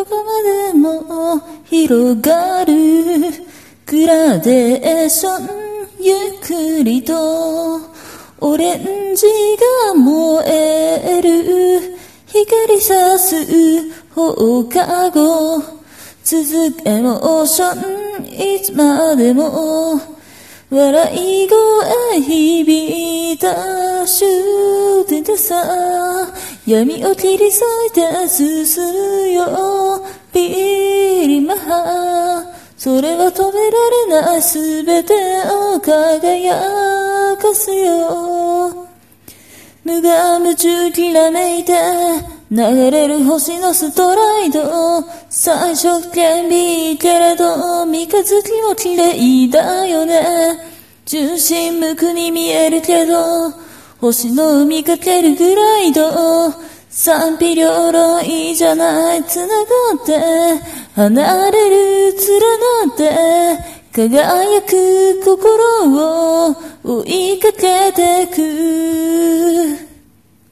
どこまでも広がるグラデーションゆっくりとオレンジが燃える光さす放課後続くエモーションいつまでも笑い声響いた終点でさ闇を切り裂いて進むよビリマハそれは止められないすべてを輝かすよ無我夢中きらめいて流れる星のストライド最初から見いけれど三日月も綺麗だよね純真無垢に見えるけど星の海かけるグライド賛否両論じゃない繋がって離れる連なって輝く心を追いかけてく